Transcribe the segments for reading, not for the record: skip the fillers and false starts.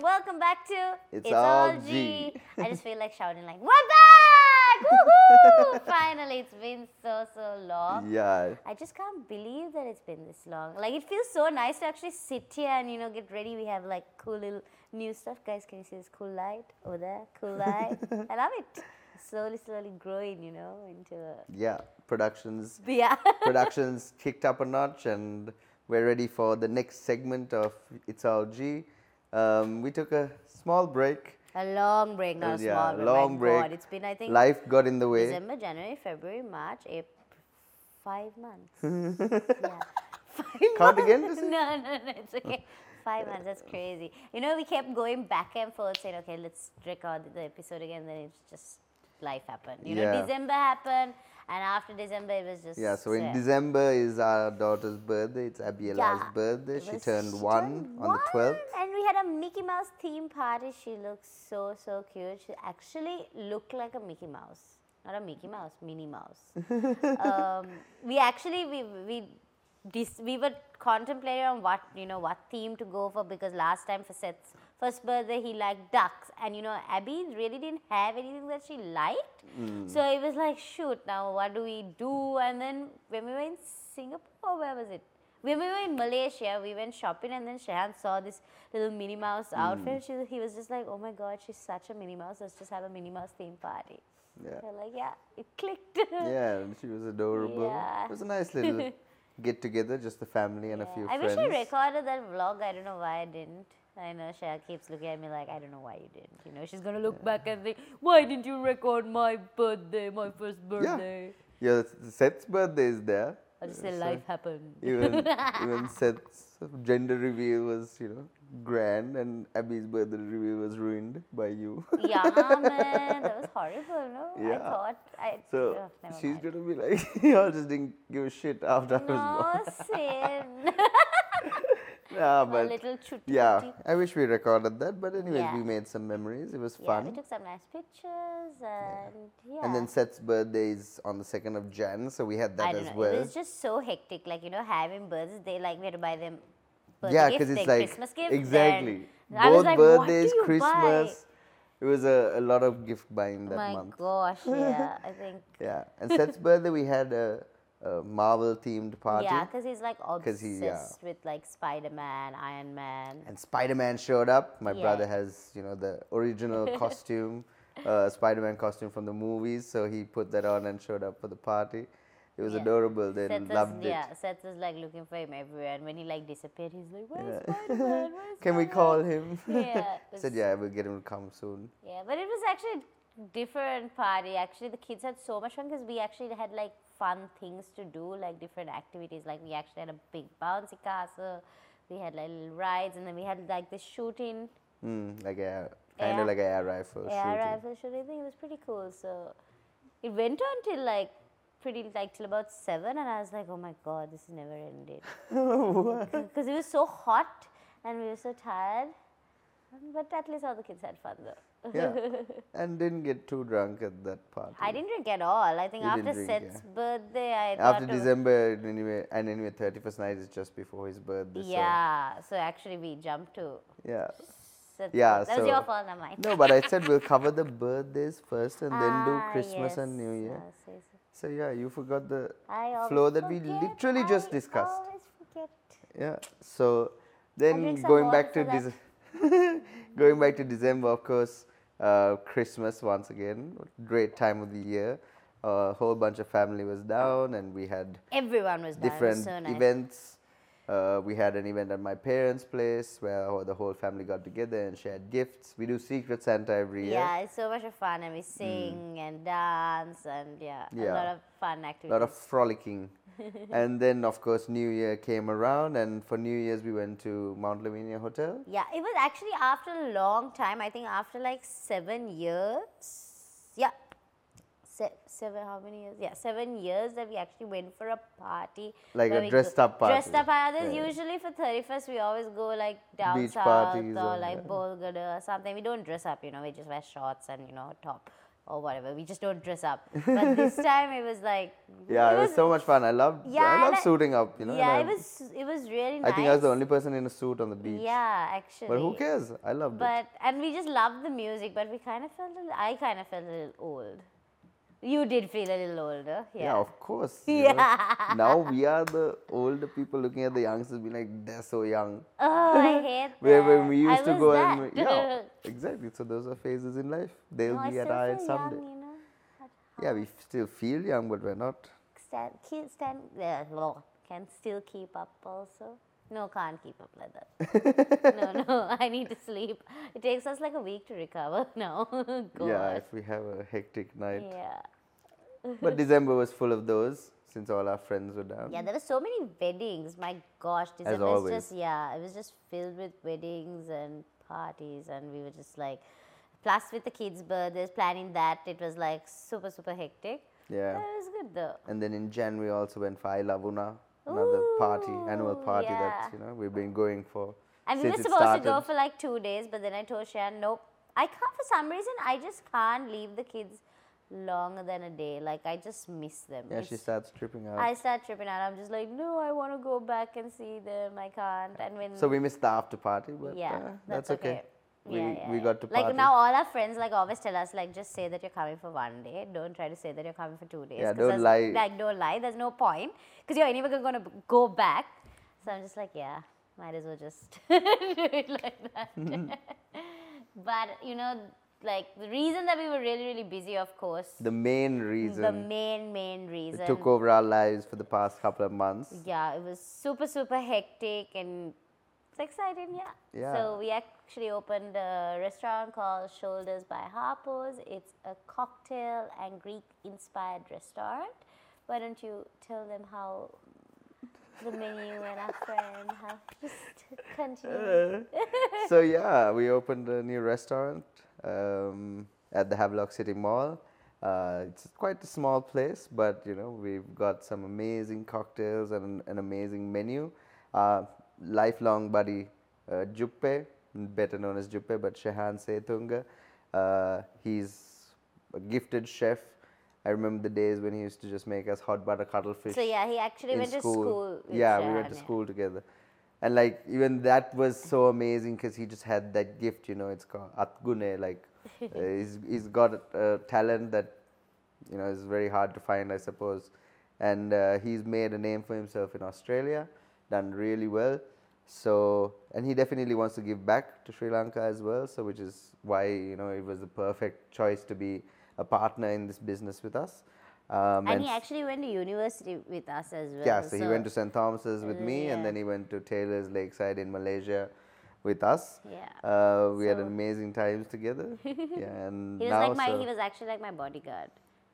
welcome back to It's All G. I just feel like shouting like, we're back! Woohoo! Finally, it's been so long. Yeah. I just can't believe that it's been this long. Like, it feels so nice to actually sit here and, get ready. We have like cool little new stuff. Guys, can you see this cool light over there? Cool light. I love it. Slowly growing, into a... Yeah, productions kicked up a notch, and we're ready for the next segment of It's All G. We took a small break. A long break, not a small break. Long My break. God, it's been, I think... Life got in the way. December, January, February, March, April... 5 months. Yeah. 5 Count months. again? No, it's okay. 5 months, that's crazy. We kept going back and forth saying, okay, let's record the episode again, then it's just... life happened. December happened, and after December it was just... Yeah, so in December is our daughter's birthday. It's Abiela's birthday. She turned 1 on the 12th. And we had a Mickey Mouse theme party. She looked so cute. She actually looked like a Mickey Mouse. Not a Mickey Mouse, Minnie Mouse. We were contemplating on what theme to go for, because last time for Seth's first birthday he liked ducks, and Abby really didn't have anything that she liked. So it was like, shoot, now what do we do? And then when we were in Singapore, where was it? When we were in Malaysia, we went shopping, and then Shehan saw this little Minnie Mouse outfit. He was just like, oh my God, she's such a Minnie Mouse. Let's just have a Minnie Mouse theme party. Yeah. So like, yeah, it clicked. Yeah, and she was adorable. Yeah. It was a nice little get together, just the family and a few I friends. wish I recorded that vlog. I don't know why I didn't. I know Shaya keeps looking at me like, I don't know why you didn't. She's going to look back and think, why didn't you record my birthday, my first birthday? Yeah, Seth's birthday is there. I'll just say life happened. Even Seth's gender reveal was, grand, and Abby's birthday reveal was ruined by you. Yeah, man, that was horrible, no? Yeah. So, she's going to be like, y'all just didn't give a shit after I was born. No, sin. Nah, A but little chutti. yeah, I wish we recorded that, but anyways, Yeah. we made some memories. It was Yeah, fun. we took some nice pictures, and And then Seth's birthday is on the 2nd of Jan, so we had that I don't as know. well. It was just so hectic. Like, having birthdays, we had to buy them birthday Yeah, gifts, because it's then like Christmas gifts. exactly then I was both like, birthdays, what do you Christmas. It was a lot of gift buying that My month. gosh, yeah, I think. Yeah, and Seth's birthday we had a Marvel themed party. Yeah, because he's like obsessed yeah. with like Spider-Man, Iron Man. And Spider-Man showed up. My Yeah. brother has, the original costume, Spider-Man costume from the movies, so he put that on and showed up for the party. It was adorable. They loved it. Yeah, Seth was like looking for him everywhere, and when he like disappeared, he's like, "Where's Spider-Man? Where's Can we call him? Yeah. I said, yeah, we'll get him to come soon. Yeah, but it was actually a different party. Actually, the kids had so much fun because we actually had like fun things to do, like different activities. Like we actually had a big bouncy castle. We had like little rides, and then we had like this shooting. Like kind of like an air rifle shooting. Rifle shooting. I think it was pretty cool. So it went on till like till about 7, and I was like, oh my God, this is never ended. Because it was so hot and we were so tired. But at least all the kids had fun though. Yeah, and didn't get too drunk at that party. I didn't drink at all. I think You after didn't drink, Seth's birthday, I thought... After December, anyway, 31st night is just before his birthday. Yeah, so actually we jumped to... Yeah. Seth's Yeah, birthday. That was your fault, never mind. No, but I said we'll cover the birthdays first and then do Christmas yes. and New Year. Yes. So yeah, you forgot the I always flow that we forget. literally just discussed. I always forget. Yeah. So I'll then drink some going water back to for that. going back to December, of course, Christmas once again, great time of the year. A whole bunch of family was down, and we had Everyone was down. It was different so nice. events. We had an event at my parents' place where the whole family got together and shared gifts. We do Secret Santa every year. Yeah, it's so much of fun, and we sing and dance, and a lot of fun activities. A lot of frolicking. And then, of course, New Year came around, and for New Year's, we went to Mount Lavinia Hotel. Yeah, it was actually after a long time. I think after like 7 years. Yeah. How many years? Yeah, 7 years that we actually went for a party. Like a dressed up party. Dressed up party. Yeah. Usually for 31st, we always go like down Beach south parties or or, like Bolgada or something. We don't dress up, we just wear shorts and, top. or whatever. We just don't dress up. But this time it was like Yeah, it was so much fun. I loved suiting up, you know. Yeah, and it was really nice. I think I was the only person in a suit on the beach. Yeah, actually. But who cares? I loved it. And we just loved the music, but I kind of felt a little old. You did feel a little older. Yeah, of course. You know. Now we are the older people looking at the youngsters being like, they're so young. Oh, I hate that. When we used to go that. and yeah, exactly. So those are phases in life. They'll be at our age someday. Young, you know? Yeah, we still feel young, but we're not. Can still keep up also. No, can't keep up like that. No, I need to sleep. It takes us like a week to recover now. Yeah, if we have a hectic night. Yeah. But December was full of those since all our friends were down. Yeah, there were so many weddings. My gosh, December was just, it was just filled with weddings and parties, and we were just like, plus with the kids' birthdays, planning that, it was like super, super hectic. Yeah. It was good though. And then in January also went for I Lavuna, another annual party that, you know, we've been going for. And we were supposed to go for like 2 days, but then I told Shayan, nope, I can't, for some reason, I just can't leave the kids longer than a day. Like, I just miss them. Yeah, she starts tripping out. I start tripping out. I'm just like, no, I want to go back and see them. I can't. And when so we missed the after party, but that's okay. We got to party. Like now all our friends like always tell us like just say that you're coming for 1 day. Don't try to say that you're coming for 2 days. Yeah, don't lie. Like don't lie. There's no point because you're anyway going to go back. So I'm just like, yeah, might as well just do it like that. But you know, like the reason that we were really, really busy, of course. The main reason. The main reason. It took over our lives for the past couple of months. Yeah, it was super, super hectic and it's exciting, yeah. So we actually opened a restaurant called Shoulders by Harpo's. It's a cocktail and Greek-inspired restaurant. Why don't you tell them how the menu and our friend have just continue? So yeah, we opened a new restaurant at the Havelock City Mall. It's quite a small place, but you know we've got some amazing cocktails and an amazing menu. Lifelong buddy Juppe, better known as Juppe, but Shahan Setunga. He's a gifted chef. I remember the days when he used to just make us hot butter cuttlefish. So yeah, he actually went to school with Yeah, Shahan, we went to school together. And like even that was so amazing because he just had that gift, you know, it's called Atgune. Like he's got a talent that, you know, is very hard to find, I suppose. And he's made a name for himself in Australia, done really well. So, and he definitely wants to give back to Sri Lanka as well. So, which is why, you know, it was the perfect choice to be a partner in this business with us. And he actually went to university with us as well. Yeah, so he went to St. Thomas's with me, and then he went to Taylor's Lakeside in Malaysia with us. Yeah. We had amazing times together. Yeah, and he was now like he was actually like my bodyguard.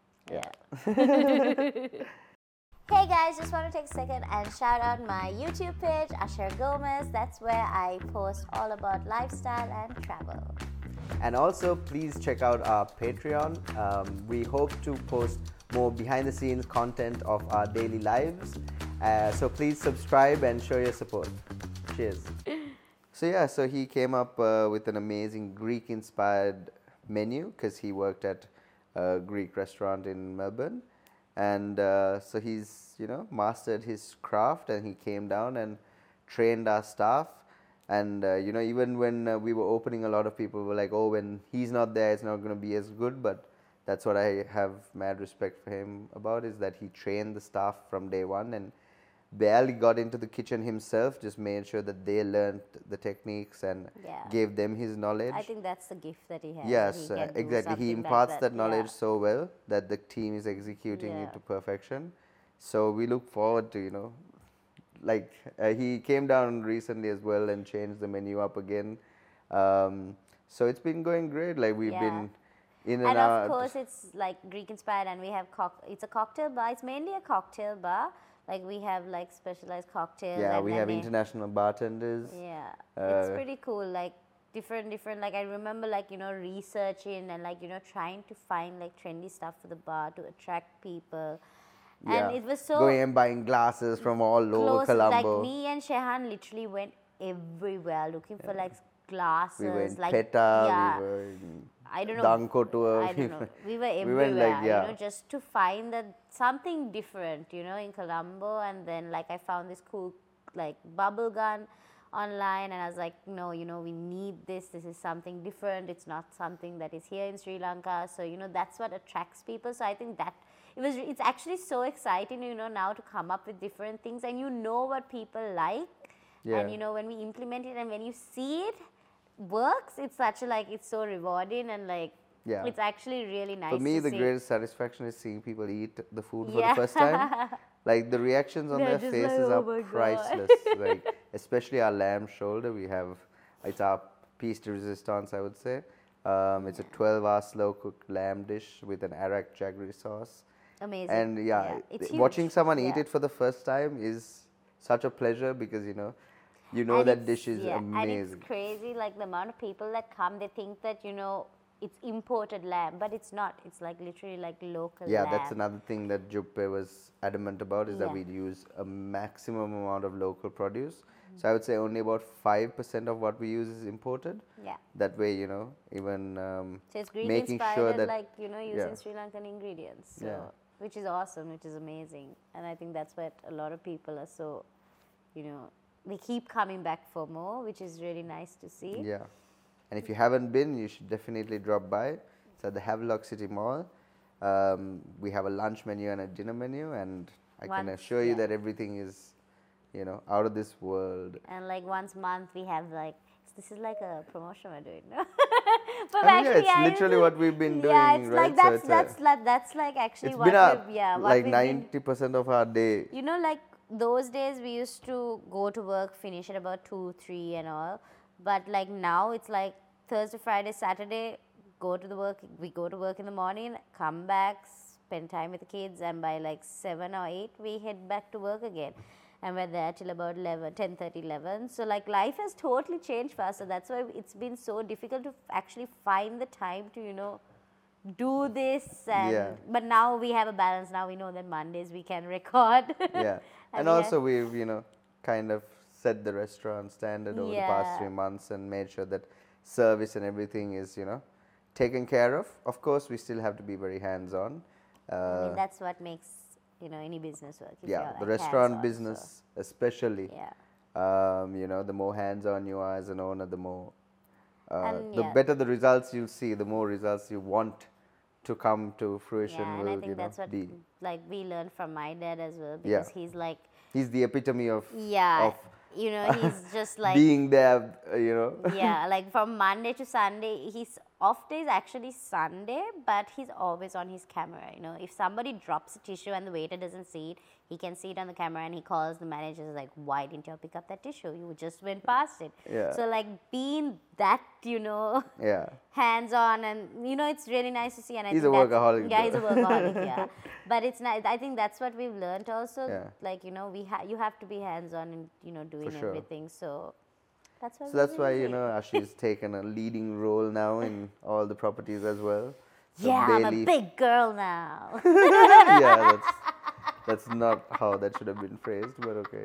Yeah. Hey guys, just want to take a second and shout out my YouTube page, Asher Gomez. That's where I post all about lifestyle and travel. And also, please check out our Patreon. We hope to post more behind the scenes content of our daily lives. So please subscribe and show your support. Cheers. So yeah, so he came up with an amazing Greek inspired menu because he worked at a Greek restaurant in Melbourne. And so he's, you know, mastered his craft, and he came down and trained our staff. And, you know, even when we were opening, a lot of people were like, oh, when he's not there, it's not going to be as good. But that's what I have mad respect for him about, is that he trained the staff from day one and barely got into the kitchen himself, just made sure that they learned the techniques and gave them his knowledge. I think that's the gift that he has. Yes, exactly. He imparts that knowledge so well that the team is executing it to perfection. So we look forward to, you know, like he came down recently as well and changed the menu up again. So it's been going great. Like we've been in and out. And of course it's like Greek inspired, and we have it's a cocktail bar. It's mainly a cocktail bar. Like we have like specialized cocktails. Yeah, we have international bartenders. Yeah, it's pretty cool. Like different. Like I remember like, you know, researching and like, you know, trying to find like trendy stuff for the bar to attract people. Yeah. And it was so going and buying glasses from all over Colombo. Like me and Shehan literally went everywhere looking for like glasses. We were in like PETA, yeah, we were in I don't know. Danko tour. I don't know. We were we everywhere, went like, yeah. you know, just to find that something different, you know, in Colombo. And then like I found this cool like bubble gun online, and I was like, no, you know, we need this. This is something different. It's not something that is here in Sri Lanka. So, you know, that's what attracts people. So I think that it's actually so exciting, you know, now to come up with different things, and you know what people like. Yeah. And, you know, when we implement it and when you see it works, it's such a like, it's so rewarding, and like, Yeah. it's actually really nice For me, to the see. greatest satisfaction is seeing people eat the food for Yeah. the first time. Like the reactions on They're their just faces like, are "Oh my God." priceless. Like especially our lamb shoulder, it's our piece de resistance, I would say. It's a 12-hour slow cooked lamb dish with an arak jaggery sauce. Amazing. And yeah, it's watching huge. someone eat Yeah. it for the first time is such a pleasure, because you know And that it's- dish is And amazing. it's crazy, like the amount of people that come, they think that, you know, it's imported lamb, but it's not. It's like literally like local Yeah, lamb. that's another thing that Juppe was adamant about, is that Yeah. we'd use a maximum amount of local produce. So I would say only about 5% of what we use is imported. Yeah. That way, you know, even So it's green making inspired sure and that like, you know, using yeah. Sri Lankan ingredients. So, Yeah. which is awesome, which is amazing. And I think that's what a lot of people are so, you know, they keep coming back for more, which is really nice to see. yeah. And if you haven't been, you should definitely drop by. It's at the Havelock City Mall. We have a lunch menu and a dinner menu, and I can Once- assure you yeah. that everything is, you know, out of this world. And like once a month we have like, this is like a promotion we're doing, no? But I mean, yeah, it's literally what we've been doing, yeah, it's right? like So it's that's like actually it's what been we've, yeah, what like we've been, 90% of our day. you know, like those days we used to go to work, finish at about 2, 3 and all. But like now it's like Thursday, Friday, Saturday, we go to work in the morning, come back, spend time with the kids, and by like 7 or 8 we head back to work again. And we're there till about 10:30, 11. So like life has totally changed for us. So that's why it's been so difficult to actually find the time to, you know, do this. And Yeah. but now we have a balance. Now we know that Mondays we can record. Yeah. And we also we've, you know, kind of set the restaurant standard over the past Yeah. 3 months and made sure that service and everything is, you know, taken care of. Of course, we still have to be very hands-on. I mean, that's what makes, you know, any business work. if Yeah, you're, the like, restaurant hands-on, business especially. So, yeah. You know, the more hands-on you are as an owner, the more, And, the yeah. better the results you'll see, the more results you want to come to fruition Yeah, and will, I you think know, that's what be. like we learned from my dad as well, Yeah. because he's like, He's the epitome of, yeah, of you know, he's just like, being there, you know. yeah, like from Monday to Sunday, his off day is actually Sunday, but he's always on his camera. You know, if somebody drops a tissue and the waiter doesn't see it, he can see it on the camera, and he calls the manager, like, why didn't you pick up that tissue? You just went past it. Yeah. So like being that, you know, Yeah. hands-on, and you know, it's really nice to see. And I He's think a that's- workaholic, Yeah, though. he's a workaholic. Yeah, but it's nice. I think that's what we've learned also. Yeah. Like, you know, you have to be hands-on and, you know, doing sure. everything. So that's why. So that's why, you know, Ashi's taken a leading role now in all the properties as well. So Yeah, I'm a Bayleaf- big girl now. Yeah, that's not how that should have been phrased, but okay.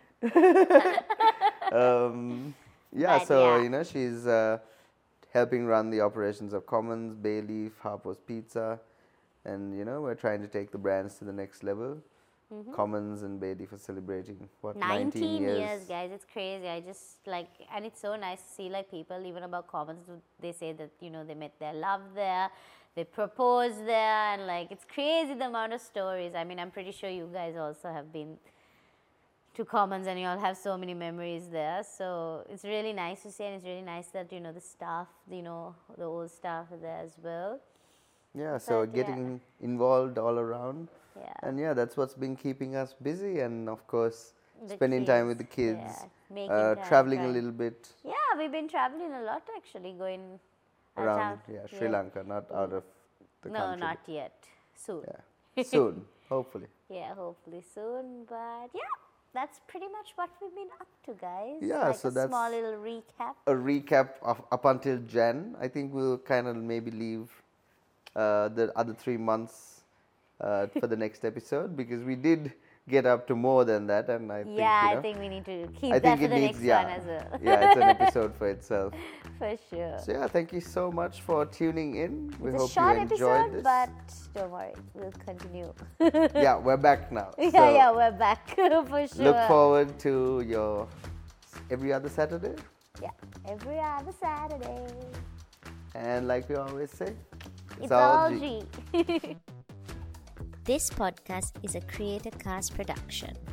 Yeah, But so yeah. you know, she's helping run the operations of Commons, Bayleaf, Harpo's Pizza, and you know, we're trying to take the brands to the next level. Commons and Bayleaf are celebrating what 19 years, guys. It's crazy. I just like, and it's so nice to see like people, even about Commons, they say that, you know, they met their love there, they proposed there, and like, it's crazy the amount of stories. I mean, I'm pretty sure you guys also have been to Commons and you all have so many memories there. So it's really nice to see, and it's really nice that, you know, the staff, you know, the old staff are there as well. Yeah, so But, yeah. getting involved all around. Yeah. And yeah, that's what's been keeping us busy, and of course, The spending time kids, with the kids, yeah, making time, traveling a trying- little bit Yeah, we've been traveling a lot actually, going around, Sri Lanka, not out of the No, country. not yet. Soon. Yeah, soon, hopefully. Yeah, hopefully soon. But yeah, that's pretty much what we've been up to, guys. Yeah, like so a that's small little recap. A recap of up until Jan. I think we'll kind of maybe leave the other 3 months for the next episode, because we did get up to more than that, and I think, I think we need to keep I that think for it the needs, next one as well. yeah, it's an episode for itself. For sure. So yeah, thank you so much for tuning in. We It's a hope short you enjoyed episode, this. but don't worry, we'll continue. Yeah, we're back now. So yeah, we're back for sure. look forward to your every other Saturday. Yeah, every other Saturday. And like we always say, It's all G. This podcast is a Creator Cast production.